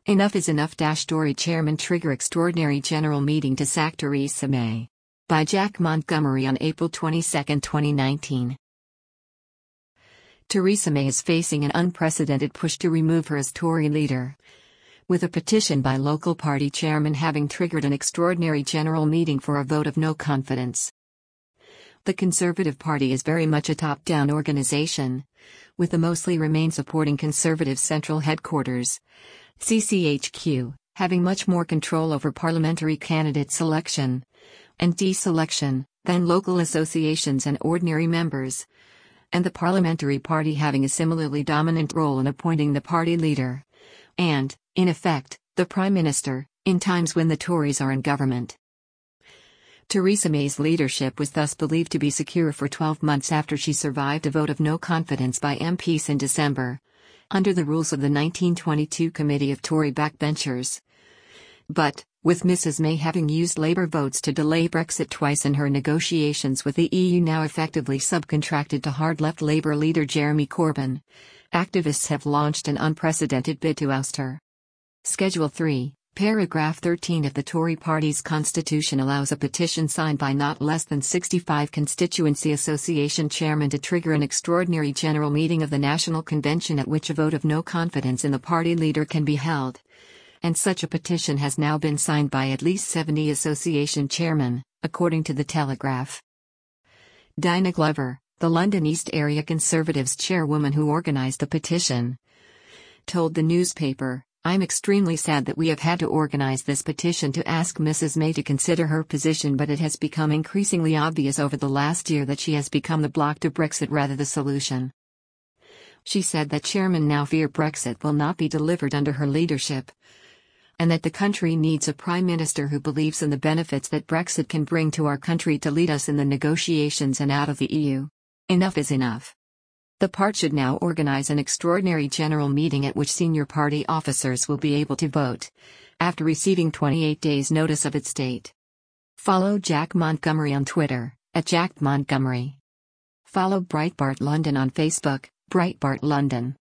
Enough is enough. Tory chairman trigger extraordinary general meeting to sack Theresa May. By Jack Montgomery on April 22, 2019. Theresa May is facing an unprecedented push to remove her as Tory leader, with a petition by local party chairmen having triggered an extraordinary general meeting for a vote of no confidence. The Conservative Party is very much a top-down organization, with the mostly Remain supporting Conservative Central Headquarters, CCHQ, having much more control over parliamentary candidate selection and deselection than local associations and ordinary members, and the Parliamentary Party having a similarly dominant role in appointing the party leader and, in effect, the Prime Minister, in times when the Tories are in government. Theresa May's leadership was thus believed to be secure for 12 months after she survived a vote of no confidence by MPs in December, under the rules of the 1922 Committee of Tory Backbenchers. But, with Mrs May having used Labour votes to delay Brexit twice and her negotiations with the EU now effectively subcontracted to hard-left Labour leader Jeremy Corbyn, activists have launched an unprecedented bid to oust her. Schedule 3, Paragraph 13 of the Tory party's constitution allows a petition signed by not less than 65 constituency association chairmen to trigger an extraordinary general meeting of the National Convention at which a vote of no confidence in the party leader can be held. And such a petition has now been signed by at least 70 association chairmen, according to The Telegraph. Dinah Glover, the London East Area Conservatives chairwoman who organised the petition, told the newspaper, "I'm extremely sad that we have had to organise this petition to ask Mrs May to consider her position, but it has become increasingly obvious over the last year that she has become the block to Brexit rather the solution." She said that chairmen now fear Brexit will not be delivered under her leadership, and that the country needs a Prime Minister who believes in the benefits that Brexit can bring to our country to lead us in the negotiations and out of the EU. Enough is enough. The part should now organise an extraordinary general meeting at which senior party officers will be able to vote, after receiving 28 days' notice of its date. Follow Jack Montgomery on Twitter, @JackMontgomery. Follow Breitbart London on Facebook, Breitbart London.